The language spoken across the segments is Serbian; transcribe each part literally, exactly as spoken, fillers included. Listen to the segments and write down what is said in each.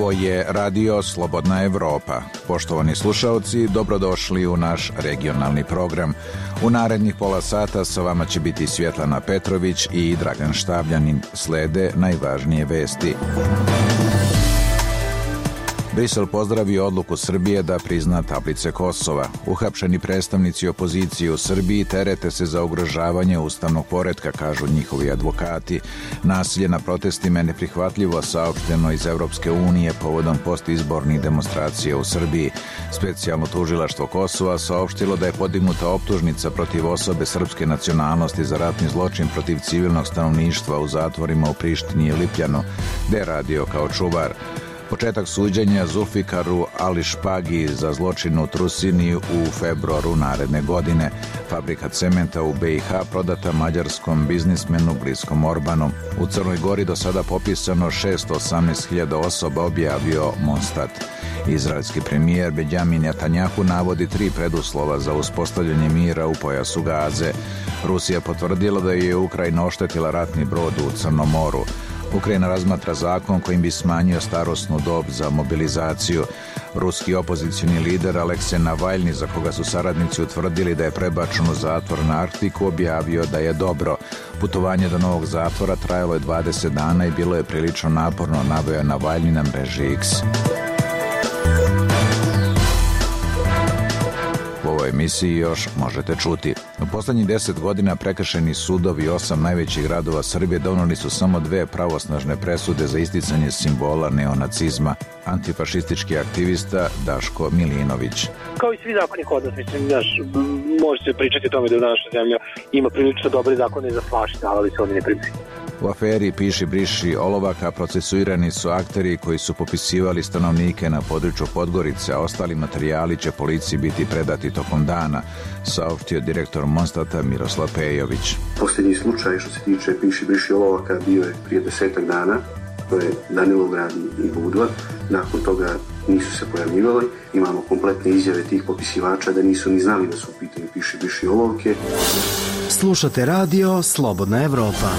Ovo je Radio Slobodna Evropa. Poštovani slušaoci, dobrodošli u naš regionalni program. U narednih pola sata sa vama će biti Svjetlana Petrović i Dragan Štavljanin. Slede najvažnije vesti. Brisel pozdravio odluku Srbije da prizna tablice Kosova. Uhapšeni predstavnici opozicije u Srbiji terete se za ugrožavanje ustavnog poretka, kažu njihovi advokati. Nasilje na protestima je neprihvatljivo, saopšteno iz Evropske unije povodom postizbornih demonstracija u Srbiji. Specijalno tužilaštvo Kosova saopštilo da je podignuta optužnica protiv osobe srpske nacionalnosti za ratni zločin protiv civilnog stanovništva u zatvorima u Prištini i Lipljanu, gde je radio kao čuvar. Početak suđenja Zulfikaru Ali Špagi za zločin u Trusini u februaru naredne godine. Fabrika cementa u B i H prodata mađarskom biznismenu bliskom Orbanu. U Crnoj Gori do sada popisano šesto osamnaest hiljada osoba, objavio Monstat. Izraelski premijer Benjamin Netanjahu navodi tri preduslova za uspostavljanje mira u pojasu Gaze. Rusija potvrdila da je Ukrajina oštetila ratni brod u Crnom moru. Ukrajina razmatra zakon kojim bi smanjio starosnu dob za mobilizaciju. Ruski opozicioni lider Aleksej Navalni, za koga su saradnici utvrdili da je prebačen u zatvor na Arktiku, objavio da je dobro. Putovanje do novog zatvora trajalo je dvadeset dana i bilo je prilično naporno, naveo je Navalni na mreži X. U ovoj emisiji još možete čuti. U poslednjih deset godina prekršajni sudovi osam najvećih gradova Srbije doneli su samo dve pravosnažne presude za isticanje simbola neonacizma. Antifašistički aktivista Daško Milinović. Kao i svi zakoni kod nas, mislim, znaš, može se pričati o tome da u našoj zemlji ima prilično dobre zakone za svašta, ali se oni ne primaju. U aferi Piši briši olovaka procesuirani su akteri koji su popisivali stanovnike na području Podgorice, a ostali materijali će policiji biti predati tokom dana, saopštio direktor Monstata Miroslav Pejović. Posljednji slučaj što se tiče Piši briši olovaka bio je prije desetak dana, to je Danilograd i Budva. Nakon toga nisu se pojavljivali. Imamo kompletne izjave tih popisivača da nisu ni znali da su u pitanju Piši briši olovke. Slušate radio Slobodna Evropa.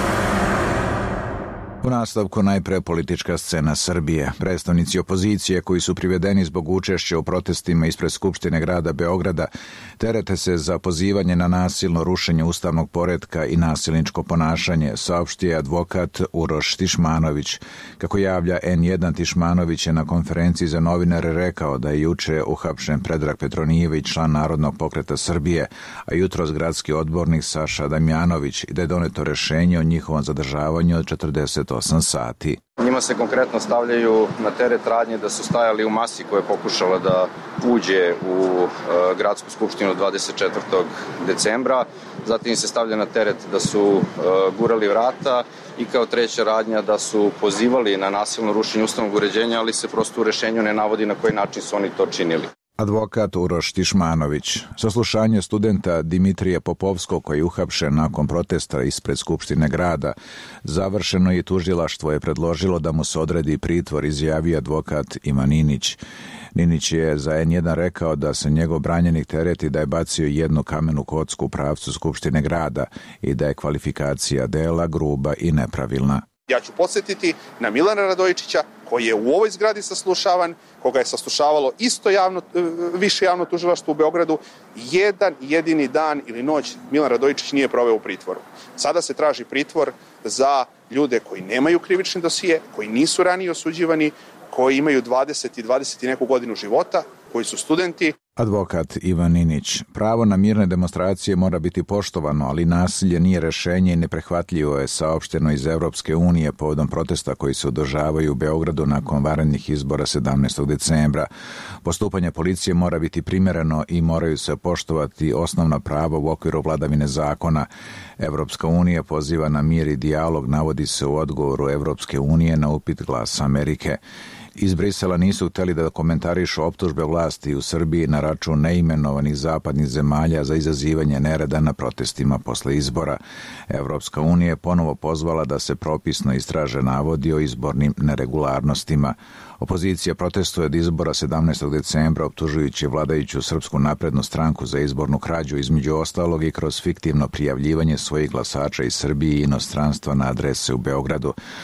U nastavku najpre politička scena Srbije. Predstavnici opozicije koji su privedeni zbog učešća u protestima ispred Skupštine grada Beograda terete se za pozivanje na nasilno rušenje ustavnog poretka i nasilničko ponašanje, saopštio je advokat Uroš Tišmanović. Kako javlja N jedan, Tišmanović je na konferenciji za novinare rekao da je juče uhapšen Predrag Petronijević, član Narodnog pokreta Srbije, a jutros gradski odbornik Saša Damjanović, i da je doneto rešenje o njihovom zadržavanju od četrdeset osam sati. Njima se konkretno stavljaju na teret radnje da su stajali u masi koja je pokušala da uđe u e, gradsku skupštinu dvadeset četvrtog decembra. Zatim se stavlja na teret da su e, gurali vrata i kao treća radnja da su pozivali na nasilno rušenje ustavnog uređenja, ali se prosto u rešenju ne navodi na koji način su oni to činili. Advokat Uroš Tišmanović. Saslušanje studenta Dimitrija Popovskog, koji je uhapšen nakon protesta ispred Skupštine grada, završeno i tužilaštvo je predložilo da mu se odredi pritvor, izjavio advokat Ivan Ninić. Ninić je za N jedan rekao da se njegov branjenik tereti da je bacio jednu kamenu kocku u pravcu Skupštine grada i da je kvalifikacija dela gruba i nepravilna. Ja ću podsjetiti na Milana Radojičića, koji je u ovoj zgradi saslušavan, koga je saslušavalo isto javno, više javno tužilaštvo u Beogradu. Jedan jedini dan ili noć Milan Radojičić nije proveo u pritvoru. Sada se traži pritvor za ljude koji nemaju krivični dosije, koji nisu ranije osuđivani, koji imaju dvadeset i dvadeset i neku godinu života, koji su studenti. Advokat Ivan Ninić. Pravo na mirne demonstracije mora biti poštovano, ali nasilje nije rešenje i neprihvatljivo je, saopšteno iz Evropske unije povodom protesta koji se održavaju u Beogradu nakon vanrednih izbora sedamnaestog decembra. Postupanje policije mora biti primereno i moraju se poštovati osnovna prava u okviru vladavine zakona. Evropska unija poziva na mir i dijalog, navodi se u odgovoru Evropske unije na upit Glasa Amerike. Iz Brisela nisu hteli da komentarišu optužbe vlasti u Srbiji na račun neimenovanih zapadnih zemalja za izazivanje nereda na protestima posle izbora. Evropska unija je ponovo pozvala da se propisno istraže navodi o izbornim neregularnostima. Opozicija protestuje od izbora sedamnaestog decembra optužujući vladajuću Srpsku naprednu stranku za izbornu krađu, između ostalog i kroz fiktivno prijavljivanje svojih glasača iz Srbije i inostranstva na adrese u Beogradu.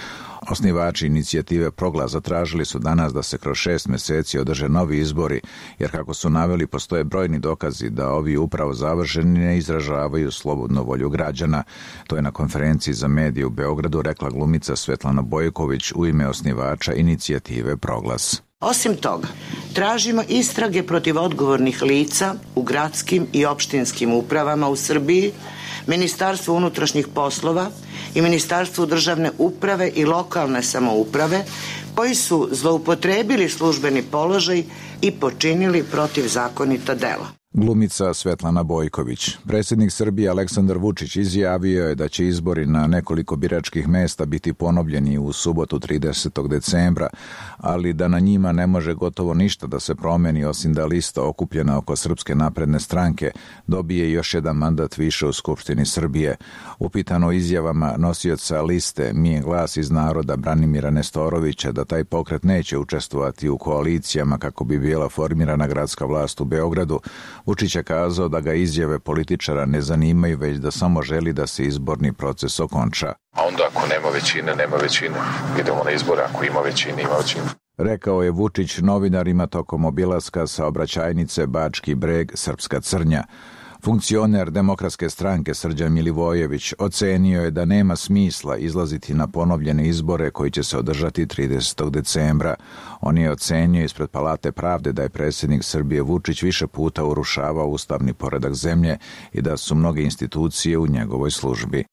Osnivači inicijative Proglas zatražili su danas da se kroz šest meseci održe novi izbori, jer kako su naveli postoje brojni dokazi da ovi upravo završeni ne izražavaju slobodnu volju građana. To je na konferenciji za medije u Beogradu rekla glumica Svetlana Bojković u ime osnivača inicijative Proglas. Osim toga, tražimo istrage protiv odgovornih lica u gradskim i opštinskim upravama u Srbiji, Ministarstvu unutrašnjih poslova i Ministarstvu državne uprave i lokalne samouprave koji su zloupotrebili službeni položaj i počinili protivzakonita dela. Glumica Svetlana Bojković. Predsjednik Srbije Aleksandar Vučić izjavio je da će izbori na nekoliko biračkih mesta biti ponovljeni u subotu tridesetog decembra, ali da na njima ne može gotovo ništa da se promeni osim da lista okupljena oko Srpske napredne stranke dobije još jedan mandat više u Skupštini Srbije. Upitano izjavama nosioca liste Mi je glas iz naroda Branimira Nestorovića da taj pokret neće učestvovati u koalicijama kako bi bila formirana gradska vlast u Beogradu, Vučić je kazao da ga izjave političara ne zanimaju, već da samo želi da se izborni proces okonča. A onda ako nema većine, nema većine. Idemo na izbore, ako ima većine, ima većine. Rekao je Vučić novinarima tokom obilaska saobraćajnice Bački Breg, Srpska Crnja. Funkcioner Demokratske stranke Srđan Milivojević ocenio je da nema smisla izlaziti na ponovljene izbore koji će se održati tridesetog decembra. On je ocenio ispred Palate pravde da je predsjednik Srbije Vučić više puta urušavao ustavni poredak zemlje i da su mnoge institucije u njegovoj službi.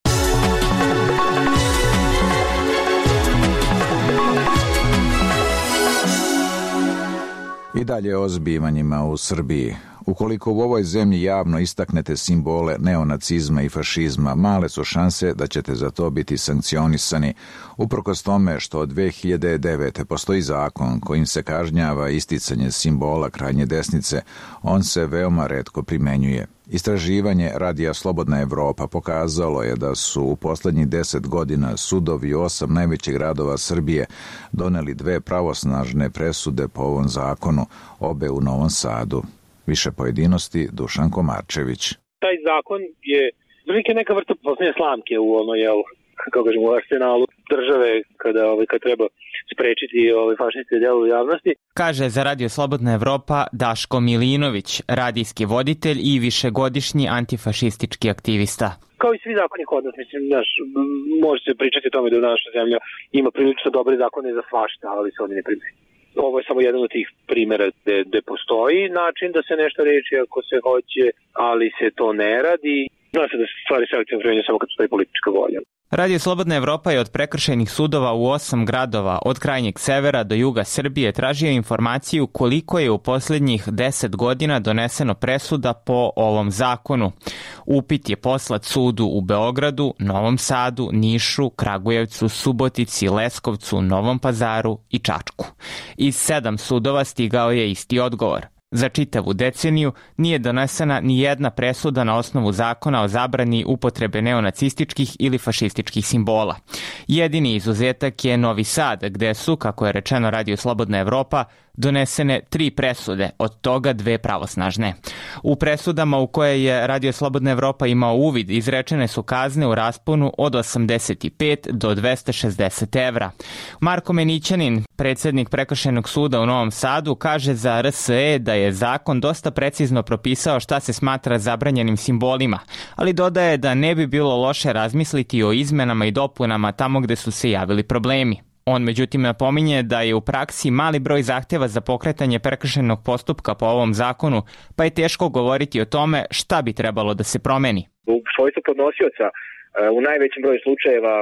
I dalje o zbivanjima u Srbiji. Ukoliko u ovoj zemlji javno istaknete simbole neonacizma i fašizma, male su šanse da ćete za to biti sankcionisani. Uprkos tome što od dve hiljade devete. postoji zakon kojim se kažnjava isticanje simbola krajnje desnice, on se veoma retko primenjuje. Istraživanje Radija Slobodna Evropa pokazalo je da su u poslednjih deset godina sudovi u osam najvećih gradova Srbije doneli dve pravosnažne presude po ovom zakonu, obe u Novom Sadu. Više pojedinosti Dušan Komarčević. Taj zakon je velike neka vrsta posljednje slamke u ono, jel, kako kažem, u arsenalu države kada, ovaj, kad treba sprečiti ovaj, fašističke djela u javnosti. Kaže za Radio Slobodna Evropa Daško Milinović, radijski voditelj i višegodišnji antifašistički aktivista. Kao i svi zakoni kod nas, mislim, naš, može se pričati o tome da naša zemlja ima prilično dobre zakone za svašta, ali se oni ne primjenjuju. Ovo je samo jedan od tih primjera gde, gde postoji način da se nešto reči ako se hoće, ali se to ne radi. Zna se da se stvari selektivno primjenjuju samo kad postoji politička volja. Radio Slobodna Evropa je od prekršajnih sudova u osam gradova od krajnjeg severa do juga Srbije tražio informaciju koliko je u posljednjih deset godina doneseno presuda po ovom zakonu. Upit je poslat sudu u Beogradu, Novom Sadu, Nišu, Kragujevcu, Subotici, Leskovcu, Novom Pazaru i Čačku. Iz sedam sudova stigao je isti odgovor. Za čitavu deceniju nije donesena ni jedna presuda na osnovu zakona o zabrani upotrebe neonacističkih ili fašističkih simbola. Jedini izuzetak je Novi Sad, gde su, kako je rečeno Radio Slobodna Evropa, donesene tri presude, od toga dve pravosnažne. U presudama u koje je Radio Slobodna Evropa imao uvid izrečene su kazne u rasponu od osamdeset pet do dvesta šezdeset evra. Marko Menićanin, predsjednik Prekršajnog suda u Novom Sadu, kaže za R S E da je zakon dosta precizno propisao šta se smatra zabranjenim simbolima, ali dodaje da ne bi bilo loše razmisliti o izmenama i dopunama tamo gde su se javili problemi. On međutim napominje da je u praksi mali broj zahtjeva za pokretanje prekršajnog postupka po ovom zakonu, pa je teško govoriti o tome šta bi trebalo da se promeni. U svojstvu podnosioca u najvećem broju slučajeva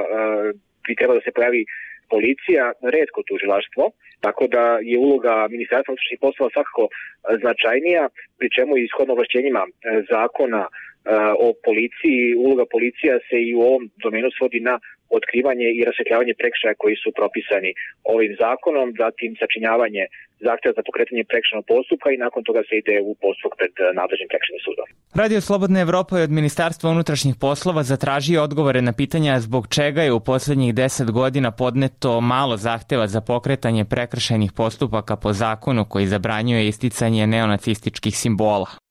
bi trebalo da se pojavi policija, retko tužilaštvo, tako da je uloga Ministarstva unutrašnjih poslova svakako značajnija, pri čemu i ishodno ovlašćenjima zakona o policiji, uloga policija se i u ovom domenu svodi na otkrivanje i rasvetljavanje prekršaja koji su propisani ovim zakonom, zatim sačinjavanje zahtjeva za pokretanje prekršajnog postupka i nakon toga se ide u postupak pred nadležnim prekršajnim sudom. Radio Slobodna Evropa je od Ministarstva unutrašnjih poslova zatražio odgovore na pitanja zbog čega je u posljednjih deset godina podneto malo zahtjeva za pokretanje prekršajnih postupaka po zakonu koji zabranjuje isticanje neonacističkih simbola.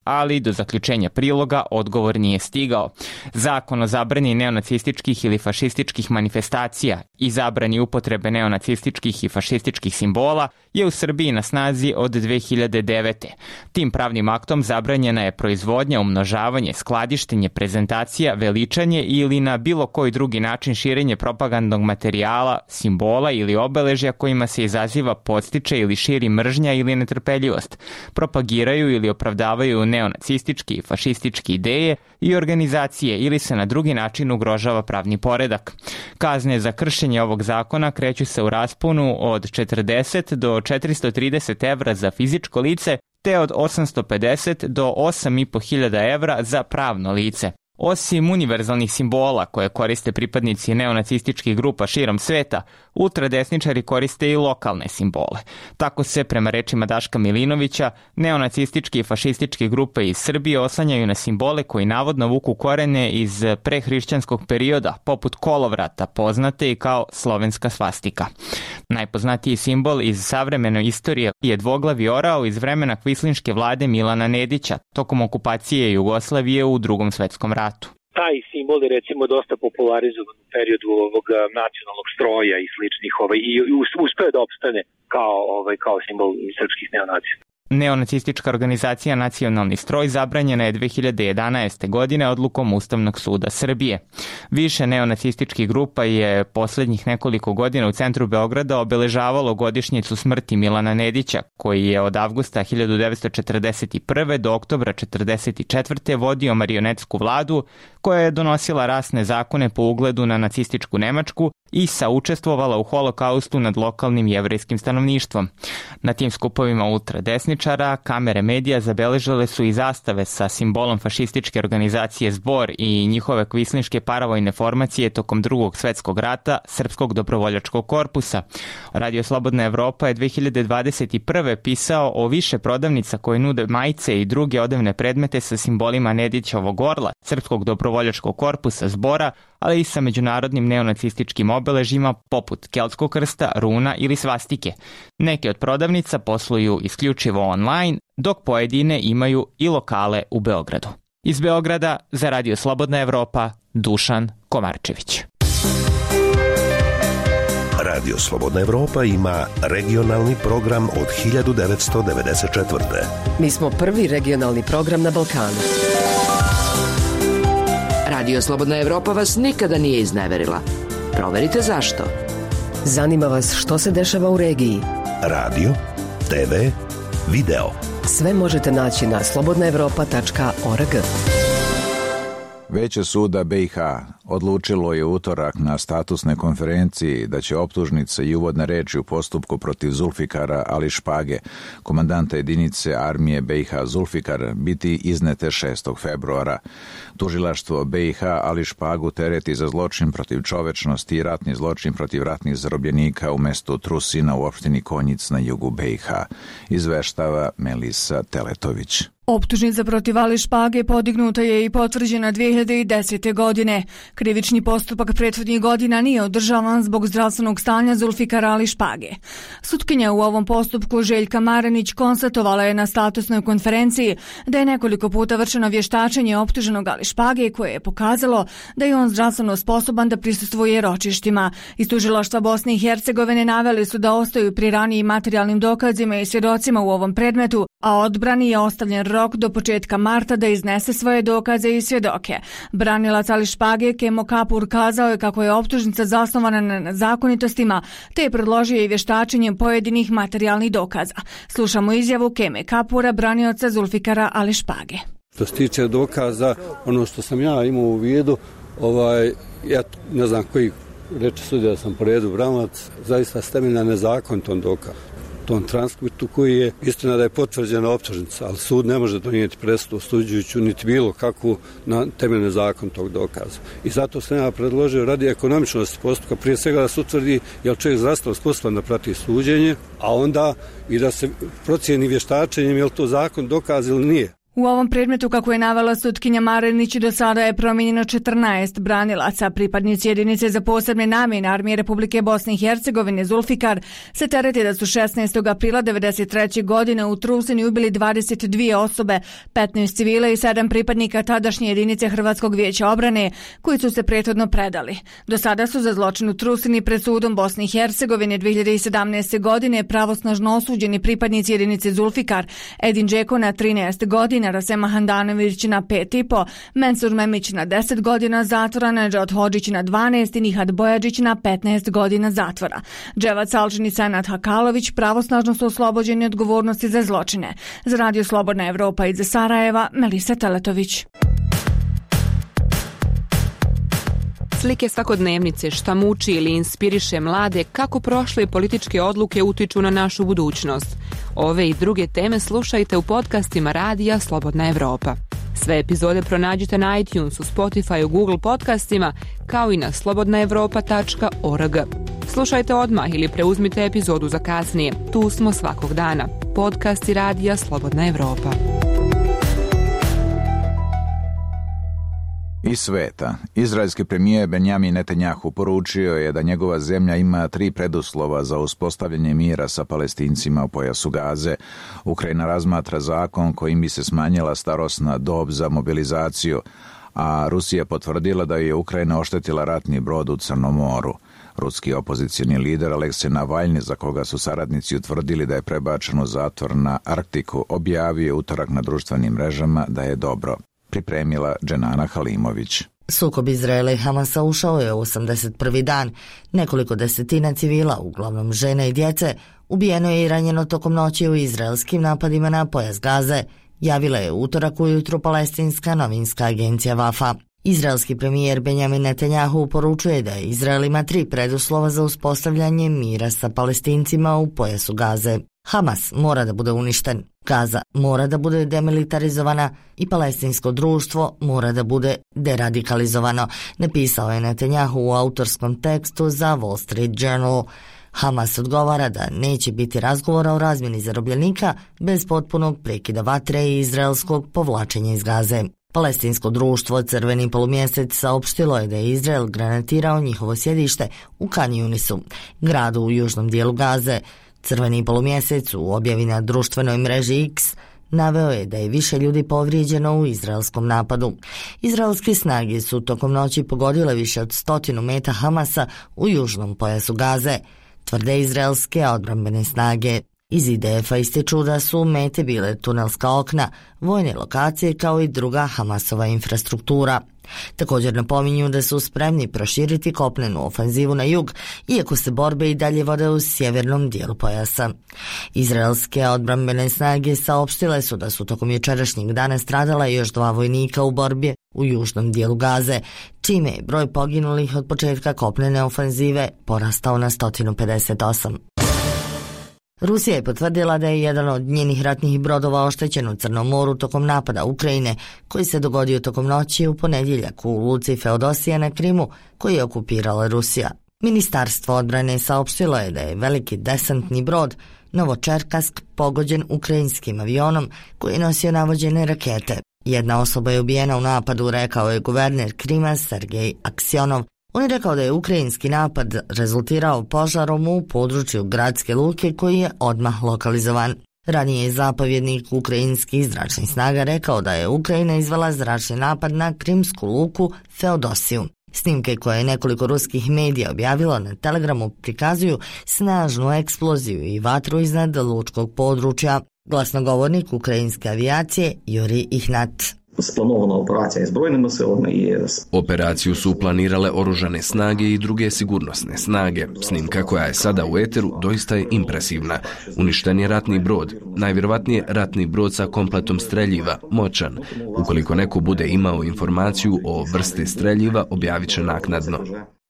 ali do zaključenja priloga odgovor nije stigao. Zakon o zabrani neonacističkih ili fašističkih manifestacija i zabrani upotrebe neonacističkih i fašističkih simbola je u Srbiji na snazi od dve hiljade devete. Tim pravnim aktom zabranjena je proizvodnja, umnožavanje, skladištenje, prezentacija, veličanje ili na bilo koji drugi način širenje propagandnog materijala, simbola ili obeležja kojima se izaziva, podstiče ili širi mržnja ili netrpeljivost, propagiraju ili opravdavaju neonacistički i fašistički ideje i organizacije ili se na drugi način ugrožava pravni poredak. Kazne za kršenje ovog zakona kreću se u rasponu od četrdeset do četiristo trideset evra za fizičko lice te od osamsto pedeset do osam i po hiljada evra za pravno lice. Osim univerzalnih simbola koje koriste pripadnici neonacističkih grupa širom sveta, ultradesničari koriste i lokalne simbole. Tako se, prema rečima Daška Milinovića, neonacističke i fašističke grupe iz Srbije oslanjaju na simbole koji navodno vuku korene iz prehrišćanskog perioda, poput kolovrata, poznate i kao slovenska svastika. Najpoznatiji simbol iz savremene istorije je dvoglavi orao iz vremena kvislinške vlade Milana Nedića tokom okupacije Jugoslavije u Drugom svetskom ratu. Taj simbol je recimo dosta popularizovan u periodu ovog nacionalnog stroja i sličnih ovaj, i uspeo da opstane kao, ovaj, kao simbol srpskih neonacista. Neonacistička organizacija Nacionalni stroj zabranjena je dve hiljade jedanaeste. godine odlukom Ustavnog suda Srbije. Više neonacističkih grupa je poslednjih nekoliko godina u centru Beograda obeležavalo godišnjicu smrti Milana Nedića, koji je od avgusta hiljadu devetsto četrdeset prve. do oktobra četrdeset četvrte. vodio marionetsku vladu koja je donosila rasne zakone po ugledu na nacističku Nemačku i saučestvovala u holokaustu nad lokalnim jevrejskim stanovništvom. Na tim skupovima ultradesničara kamere medija zabeležile su i zastave sa simbolom fašističke organizacije Zbor i njihove kvislinške paravojne formacije tokom Drugog svetskog rata Srpskog dobrovoljačkog korpusa. Radio Slobodna Evropa je dve hiljade dvadeset prve. pisao o više prodavnica koje nude majice i druge odevne predmete sa simbolima Nedićevog orla, Srpskog dobrovoljačkog korpusa Zbora, ali i sa međunarodnim neonacističkim obeležima poput keltskog krsta, runa ili svastike. Neke od prodavnica posluju isključivo online, dok pojedine imaju i lokale u Beogradu. Iz Beograda za Radio Slobodna Evropa, Dušan Komarčević. Radio Slobodna Evropa ima regionalni program od hiljadu devetsto devedeset četvrte. Mi smo prvi regionalni program na Balkanu. Radio Slobodna Evropa vas nikada nije izneverila. Proverite zašto. Zanima vas što se dešava u regiji. Radio, te ve, video. Sve možete naći na slobodna evropa tačka org. Veće suda be i ha odlučilo je utorak na statusnoj konferenciji da će optužnice i uvodne reči u postupku protiv Zulfikara Ali Špage, komandanta jedinice armije be i ha Zulfikar, biti iznete šestog februara. Tužilaštvo be i ha Ali Špagu tereti za zločin protiv čovečnosti i ratni zločin protiv ratnih zarobljenika u mestu Trusina u opštini Konjic na jugu be i ha, izveštava Melisa Teletović. Optužnica protiv Ali Špage podignuta je i potvrđena dve hiljade desete. godine. Krivični postupak prethodnih godina nije održavan zbog zdravstvenog stanja Zulfikara Ali Špage. Sutkinja u ovom postupku Željka Maranić konstatovala je na statusnoj konferenciji da je nekoliko puta vršeno vještačenje optuženog Ali Špage koje je pokazalo da je on zdravstveno sposoban da prisustvuje ročištima. Iz tužilaštva Bosne i Hercegovine naveli su da ostaju pri ranijim materijalnim dokazima i svjedocima u ovom predmetu, a odbrani je ostavljen rok do početka marta da iznese svoje dokaze i svjedoke. Branilac Ali Špage Kemo Kapur kazao je kako je optužnica zasnovana na nezakonitostima, te je predložio i vještačenjem pojedinih materijalnih dokaza. Slušamo izjavu Keme Kapura, branioca Zulfikara Ali Špage. Što se tiče dokaza, ono što sam ja imao u vidu, ovaj, ja ne znam koji reče sudija da sam po redu branilac, zaista stemelj na nezakonitom dokazu. Tom transkriptu koji je istina da je potvrđena optužnica, ali sud ne može donijeti presudu osuđujuću niti bilo kakvu na temeljni zakon tog dokaza. I zato sam ja predložio radi ekonomičnosti postupka, prije svega da se utvrdi je li čovjek zdravstveno sposoban da prati suđenje, a onda i da se procijeni vještačenjem je li to zakon dokaz ili nije. U ovom predmetu, kako je navela sutkinja Marinić, do sada je promijenjeno četrnaest branilaca. Pripadnici jedinice za posebne namjene Armije Republike Bosne i Hercegovine Zulfikar se tereti da su šesnaestog aprila devedeset treće. godine u Trusini ubili dvadeset dvije osobe, petnaest civila i sedam pripadnika tadašnje jedinice Hrvatskog vijeća obrane, koji su se prethodno predali. Do sada su za zločin u Trusini pred sudom Bosne i Hercegovine dve hiljade sedamnaeste. godine pravosnažno osuđeni pripadnici jedinice Zulfikar, Edin Džeko na trinaest godina, Rasema Handanović na pet i po, Mensur Memić na deset godina zatvora, Nedžad Hodžić na dvanaest i Nihad Bojađić na petnaest godina zatvora. Dževad Salčin i Senad Hakalović pravosnažno su oslobođeni odgovornosti za zločine. Za Radio Slobodna Evropa iz Sarajeva, Melisa Teletović. Slike svakodnevnice, šta muči ili inspiriše mlade, kako prošle političke odluke utiču na našu budućnost. Ove i druge teme slušajte u podcastima Radija Slobodna Evropa. Sve epizode pronađite na iTunesu, Spotify, Google podcastima, kao i na slobodna evropa tačka org. Slušajte odmah ili preuzmite epizodu za kasnije. Tu smo svakog dana. Podcasti Radija Slobodna Evropa. Iz sveta, izraelski premijer Benjamin Netanjahu poručio je da njegova zemlja ima tri preduslova za uspostavljanje mira sa Palestincima u pojasu Gaze. Ukrajina razmatra zakon kojim bi se smanjila starosna dob za mobilizaciju, a Rusija potvrdila da je Ukrajina oštetila ratni brod u Crnom moru. Ruski opozicijni lider Aleksej Navalni, za koga su saradnici utvrdili da je prebačen u zatvor na Arktiku, objavio utorak na društvenim mrežama da je dobro. Pripremila Dženana Halimović. Sukob Izraela i Hamasa ušao je u osamdeset prvi dan. Nekoliko desetina civila, uglavnom žene i djece, ubijeno je i ranjeno tokom noći u izraelskim napadima na pojas Gaze, javila je utorak ujutru palestinska novinska agencija Vafa. Izraelski premijer Benjamin Netanjahu poručuje da Izrael ima tri preduslova za uspostavljanje mira sa Palestincima u pojasu Gaze. Hamas mora da bude uništen, Gaza mora da bude demilitarizovana i palestinsko društvo mora da bude deradikalizovano, napisao je Netanjahu u autorskom tekstu za Wall Street Journal. Hamas odgovara da neće biti razgovora o razmjeni zarobljenika bez potpunog prekida vatre i izraelskog povlačenja iz Gaze. Palestinsko društvo Crveni polumjesec saopštilo je da je Izrael granatirao njihovo sjedište u Kan Yunisu, gradu u južnom dijelu Gaze. Crveni polumjesec u objavi na društvenoj mreži X naveo je da je više ljudi povrijeđeno u izraelskom napadu. Izraelske snage su tokom noći pogodile više od stotinu meta Hamasa u južnom pojasu Gaze, tvrde izraelske odbrambene snage. Iz I D F-a ističu da su mete bile tunelska okna, vojne lokacije kao i druga Hamasova infrastruktura. Također napominju da su spremni proširiti kopnenu ofenzivu na jug, iako se borbe i dalje vode u sjevernom dijelu pojasa. Izraelske odbrambene snage saopštile su da su tokom jučerašnjeg dana stradala još dva vojnika u borbi u južnom dijelu Gaze, čime je broj poginulih od početka kopnene ofenzive porastao na sto pedeset osam. Rusija je potvrdila da je jedan od njenih ratnih brodova oštećen u Crnom moru tokom napada Ukrajine, koji se dogodio tokom noći u ponedjeljak u luci Feodosija na Krimu, koji je okupirala Rusija. Ministarstvo odbrane saopštilo je da je veliki desantni brod Novočerkask pogođen ukrajinskim avionom koji je nosio navođene rakete. Jedna osoba je ubijena u napadu, rekao je guverner Krima Sergej Aksionov. On je rekao da je ukrajinski napad rezultirao požarom u području gradske luke koji je odmah lokalizovan. Ranije je zapovjednik ukrajinskih zračnih snaga rekao da je Ukrajina izvela zračni napad na krimsku luku Feodosiju. Snimke koje je nekoliko ruskih medija objavilo na Telegramu prikazuju snažnu eksploziju i vatru iznad lučkog područja. Glasnogovornik ukrajinske avijacije Juri Ihnat. Splanovana operacija zbrojnimi silama i... Operaciju su planirale oružane snage i druge sigurnosne snage. Snimka koja je sada u eteru doista je impresivna. Uništen je ratni brod. Najvjerovatnije ratni brod sa kompletom streljiva, moćan. Ukoliko neko bude imao informaciju o vrsti streljiva, objavit će naknadno.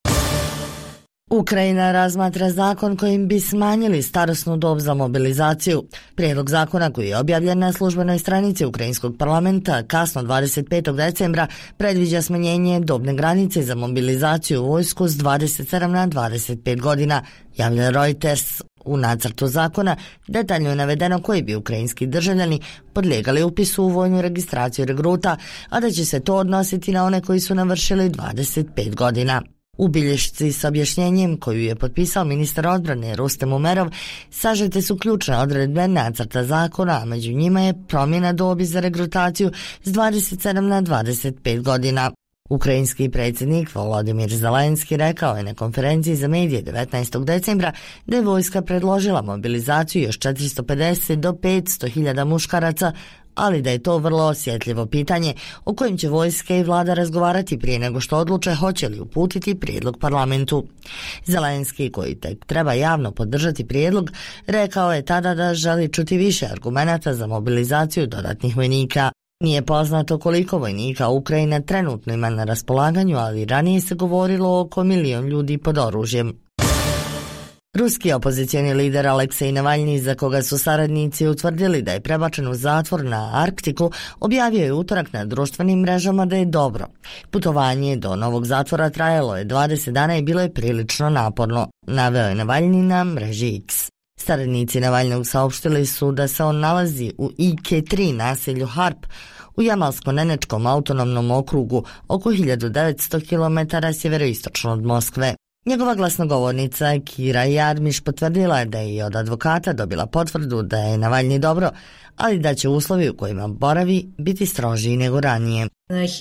Ukrajina razmatra zakon kojim bi smanjili starosnu dob za mobilizaciju. Prijedlog zakona koji je objavljen na službenoj stranici Ukrajinskog parlamenta kasno dvadeset petog decembra predviđa smanjenje dobne granice za mobilizaciju u vojsku s dvadeset sedam na dvadeset pet godina, javlja Reuters. U nacrtu zakona detaljno je navedeno koji bi ukrajinski državljani podlijegali upisu u vojnu registraciju regruta, a da će se to odnositi na one koji su navršili dvadeset pet godina. U bilješci s objašnjenjem koju je potpisao ministar odbrane Rustem Umerov sažete su ključne odredbe nacrta zakona, a među njima je promjena dobi za regrutaciju s dvadeset sedam na dvadeset pet godina. Ukrajinski predsjednik Volodimir Zelenski rekao je na konferenciji za medije devetnaestog decembra da je vojska predložila mobilizaciju još četiristo pedeset do petsto hiljada muškaraca, ali da je to vrlo osjetljivo pitanje o kojem će vojska i vlada razgovarati prije nego što odluče hoće li uputiti prijedlog parlamentu. Zelenski, koji tek treba javno podržati prijedlog, rekao je tada da želi čuti više argumenata za mobilizaciju dodatnih vojnika. Nije poznato koliko vojnika Ukrajina trenutno ima na raspolaganju, ali ranije se govorilo oko milion ljudi pod oružjem. Ruski opozicioni lider Aleksej Navalni, za koga su saradnici utvrdili da je prebačen u zatvor na Arktiku, objavio je utorak na društvenim mrežama da je dobro. Putovanje do novog zatvora trajalo je dvadeset dana i bilo je prilično naporno, naveo je Navalni na mreži X. Saradnici Navalnog saopštili su da se on nalazi u I K tri naselju Harp u Jamalsko-Nenečkom autonomnom okrugu oko hiljadu devetsto kilometara sjeveroistočno od Moskve. Njegova glasnogovornica Kira Jarmiš potvrdila je da je i od advokata dobila potvrdu da je Navalni dobro, ali da će uslovi u kojima boravi biti strožiji nego ranije.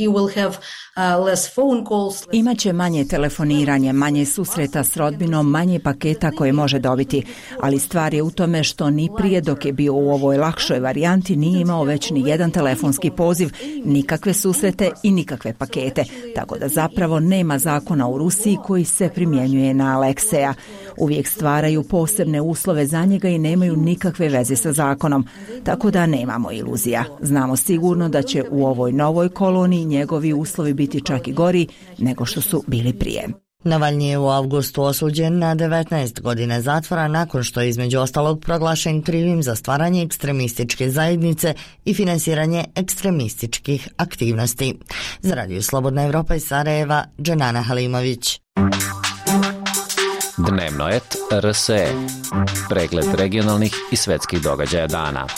Imaće manje telefoniranje, manje susreta s rodbinom, manje paketa koje može dobiti, ali stvar je u tome što ni prije dok je bio u ovoj lakšoj varijanti nije imao već ni jedan telefonski poziv, nikakve susrete i nikakve pakete, tako da zapravo nema zakona u Rusiji koji se primjenjuje na Alekseja. Uvijek stvaraju posebne uslove za njega i nemaju nikakve veze sa zakonom, tako da nemamo iluzija. Znamo sigurno da će u ovoj novoj koloniji njegovi uslovi biti čak i gori nego što su bili prije. Navalni je u avgustu osuđen na devetnaest godina zatvora nakon što je između ostalog proglašen krivim za stvaranje ekstremističke zajednice i finansiranje ekstremističkih aktivnosti. Za Radio Slobodna Evropa iz Sarajeva, Dženana Halimović. Dnevno et R S E. Pregled regionalnih i svetskih događaja dana.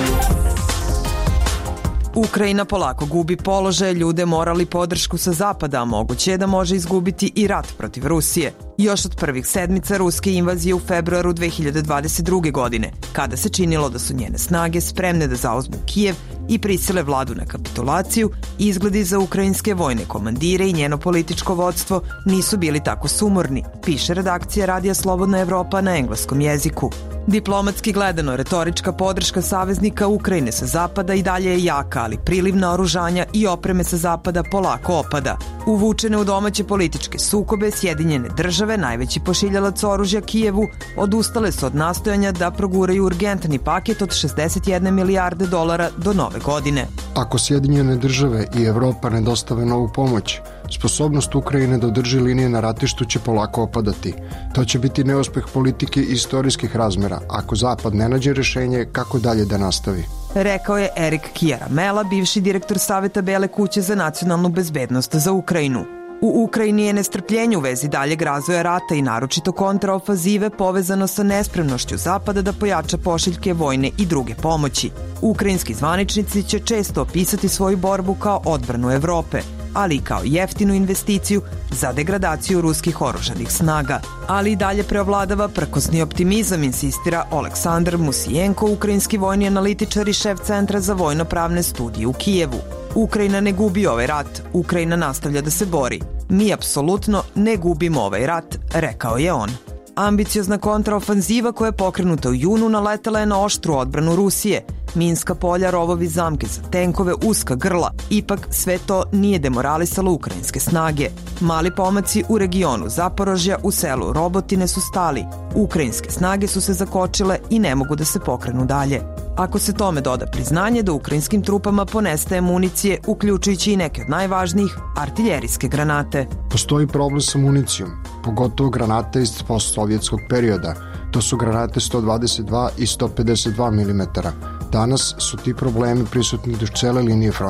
Ukrajina polako gubi položaje, ljude morali podršku sa zapada, a moguće je da može izgubiti i rat protiv Rusije. Još od prvih sedmica ruske invazije u februaru dve hiljade dvadeset druge. godine, kada se činilo da su njene snage spremne da zauzmu Kijev i prisile vladu na kapitulaciju, izgledi za ukrajinske vojne komandire i njeno političko vodstvo nisu bili tako sumorni, piše redakcija Radija Slobodna Evropa na engleskom jeziku. Diplomatski gledano, retorička podrška saveznika Ukrajine sa zapada i dalje je jaka, ali priliv naoružanja i opreme sa zapada polako opada. Uvučene u domaće političke sukobe, Sjedinjene države, najveći pošiljalac oružja Kijevu, odustale su od nastojanja da proguraju urgentni paket od šezdeset jedne milijarde dolara do nove godine. Ako Sjedinjene države i Evropa ne dostave novu pomoć, sposobnost Ukrajine da održi linije na ratištu će polako opadati. To će biti neuspeh politike i istorijskih razmera, ako Zapad ne nađe rješenje kako dalje da nastavi. Rekao je Erik Kjaramela, bivši direktor Saveta Bele kuće za nacionalnu bezbednost za Ukrajinu. U Ukrajini je nestrpljenje u vezi daljeg razvoja rata i naročito kontraofazive povezano sa nespremnošću Zapada da pojača pošiljke vojne i druge pomoći. Ukrajinski zvaničnici će često opisati svoju borbu kao odbranu Evrope, ali i kao jeftinu investiciju za degradaciju ruskih oružanih snaga. Ali i dalje preovladava prkozni optimizam, insistira Oleksandar Musijenko, ukrajinski vojni analitičar i šef Centra za vojno-pravne studije u Kijevu. Ukrajina ne gubi ovaj rat, Ukrajina nastavlja da se bori. Mi apsolutno ne gubimo ovaj rat, rekao je on. Ambiciozna kontraofanziva koja je pokrenuta u junu naletela je na oštru odbranu Rusije. Minska polja, rovovi, zamke za tenkove, uska grla. Ipak sve to nije demoralisalo ukrajinske snage. Mali pomaci u regionu Zaporožja u selu Robotine su stali. Ukrajinske snage su se zakočile i ne mogu da se pokrenu dalje. Ako se tome doda priznanje da ukrajinskim trupama ponestaje municije, uključujući i neke od najvažnijih, artiljerijske granate. Postoji problem sa municijom, pogotovo granate iz postsovjetskog perioda. To su granate sto dvadeset dva i sto pedeset dva milimetara. Danas su ti problemi prisutni duž cele linije fronta.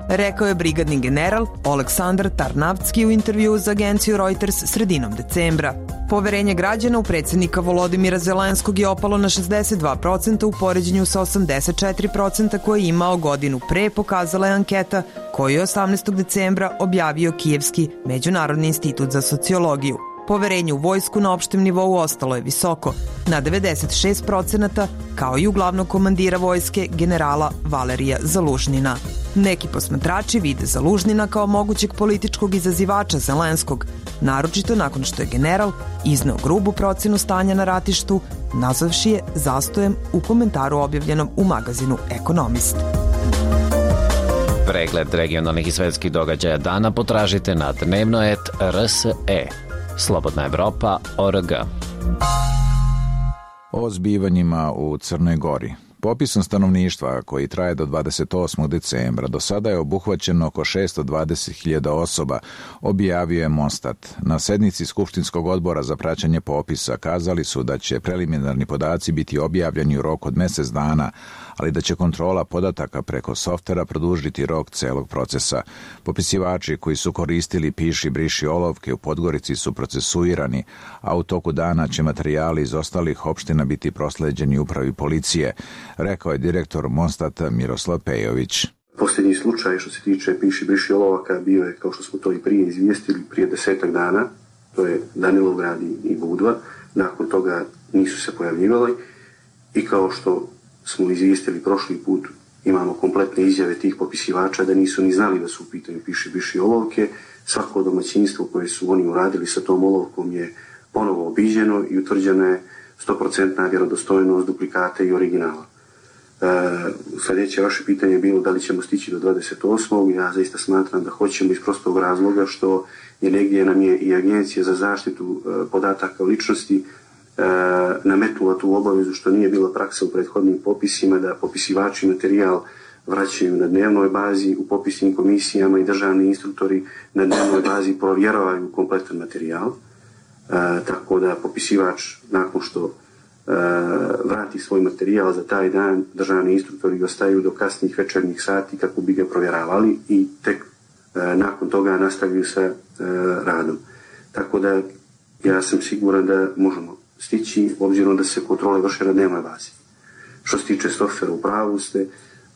rekao je brigadni general Oleksandar Tarnavski u intervjuu za agenciju Reuters sredinom decembra. Poverenje građana u predsjednika Volodimira Zelenskog je opalo na šezdeset dva procenta u poređenju sa osamdeset četiri procenta koje je imao godinu pre, pokazala je anketa koju je osamnaestog decembra objavio Kijevski Međunarodni institut za sociologiju. Poverenje u vojsku na opštem nivou ostalo je visoko, na devedeset šest procenata, kao i u glavnog komandira vojske generala Valerija Zalužnina. Neki posmatrači vide Zalužnina kao mogućeg političkog izazivača Zelenskog, naročito nakon što je general izneo grubu procenu stanja na ratištu, nazvavši je zastojem u komentaru objavljenom u magazinu Ekonomist. Pregled regionalnih i svetskih događaja dana potražite na dnevno et r s e. Slobodna Evropa tačka org. O zbivanjima u Crnoj Gori. Popisom stanovništva, koji traje do dvadeset osmog decembra, do sada je obuhvaćeno oko šesto dvadeset hiljada osoba, objavio je Monstat. Na sednici Skupštinskog odbora za praćenje popisa kazali su da će preliminarni podaci biti objavljeni u roku od mjesec dana, ali da će kontrola podataka preko softvera produžiti rok celog procesa. Popisivači koji su koristili piši briši olovke u Podgorici su procesuirani, a u toku dana će materijali iz ostalih opština biti prosleđeni upravi policije, rekao je direktor Monstata Miroslav Pejović. Posljednji slučaj što se tiče piši briši olovaka bio je, kao što smo to i prije izvijestili, prije desetak dana, to je Danilovgrad i Budva. Nakon toga nisu se pojavljivali i kao što smo izvijestili prošli put, imamo kompletne izjave tih popisivača da nisu ni znali da su u pitanju piši briši olovke. Svako domaćinstvo koje su oni uradili sa tom olovkom je ponovo obiđeno i utvrđena je sto posto vjerodostojnost duplikata i originala. E, sljedeće vaše pitanje je bilo da li ćemo stići do dvadeset osmog Ja zaista smatram da hoćemo iz prostog razloga što je negdje nam je i Agencija za zaštitu e, podataka o ličnosti e, nametnula tu obavezu, što nije bila praksa u prethodnim popisima, da popisivači materijal vraćaju na dnevnoj bazi u popisnim komisijama i državni instruktori na dnevnoj bazi provjeravaju kompletan materijal. E, tako da popisivač nakon što e, vrati svoj materijal za taj dan, državni instruktori ostaju do kasnih večernjih sati kako bi ga provjeravali i tek e, nakon toga nastavljaju sa e, radom. Tako da ja sam siguran da možemo stići, obzirom da se kontrole vrše na dnevnoj bazi. Što se tiče softvera, u pravu ste, e,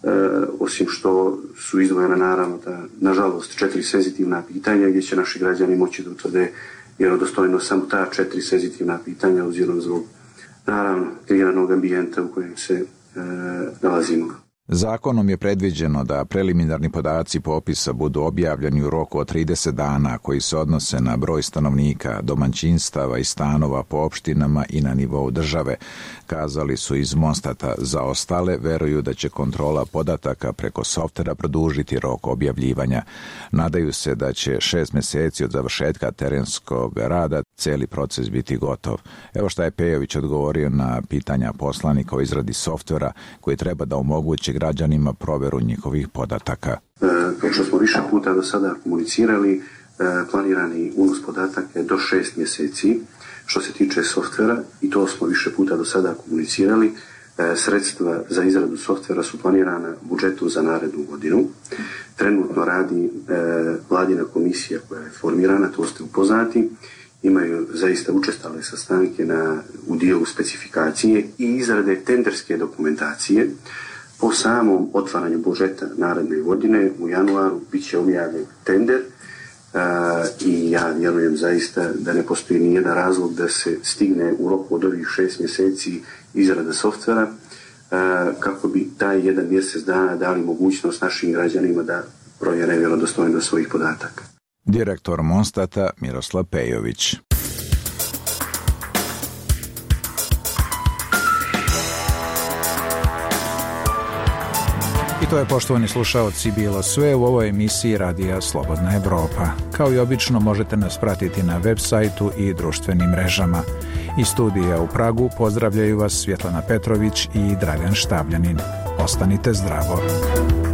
osim što su izdvojena naravno ta, nažalost, četiri senzitivna pitanja gdje će naši građani moći da utvrde vjerodostojno samo ta četiri senzitivna pitanja, obzirom zbog naravno kreiranog ambijenta u kojem se e, nalazimo. Zakonom je predviđeno da preliminarni podaci popisa budu objavljeni u roku od trideset dana, koji se odnose na broj stanovnika, domaćinstava i stanova po opštinama i na nivou države, kazali su iz Monstata. Za ostale veruju da će kontrola podataka preko softvera produžiti rok objavljivanja. Nadaju se da će šest mjeseci od završetka terenskog rada cijeli proces biti gotov. Evo šta je Pejović odgovorio na pitanja poslanika o izradi softvera koji treba da omogući građanima proveru njihovih podataka. E, kao što smo više puta do sada komunicirali, e, planirani unos podataka je do šest mjeseci što se tiče softvera i to smo više puta do sada komunicirali. E, sredstva za izradu softvera su planirana u budžetu za narednu godinu. Trenutno radi e, vladina komisija koja je formirana, to ste upoznati. Imaju zaista učestale sastanke na, u dijelu specifikacije i izrade tenderske dokumentacije. Po samom otvaranju budžeta naredne godine u januaru bit će objavljen tender uh, i ja vjerujem zaista da ne postoji nijedan razlog da se stigne u roku od ovih šest mjeseci izrada softvera uh, kako bi taj jedan mjesec dana dali mogućnost našim građanima da provjere vjerodostojnost svojih podataka. Direktor Monstata Miroslav Pejović. I to je, poštovani slušaoci, bilo sve u ovoj emisiji Radija Slobodna Evropa. Kao i obično možete nas pratiti na web sajtu i društvenim mrežama. Iz studija u Pragu pozdravljaju vas Svjetlana Petrović i Dragan Štavljanin. Ostanite zdravo.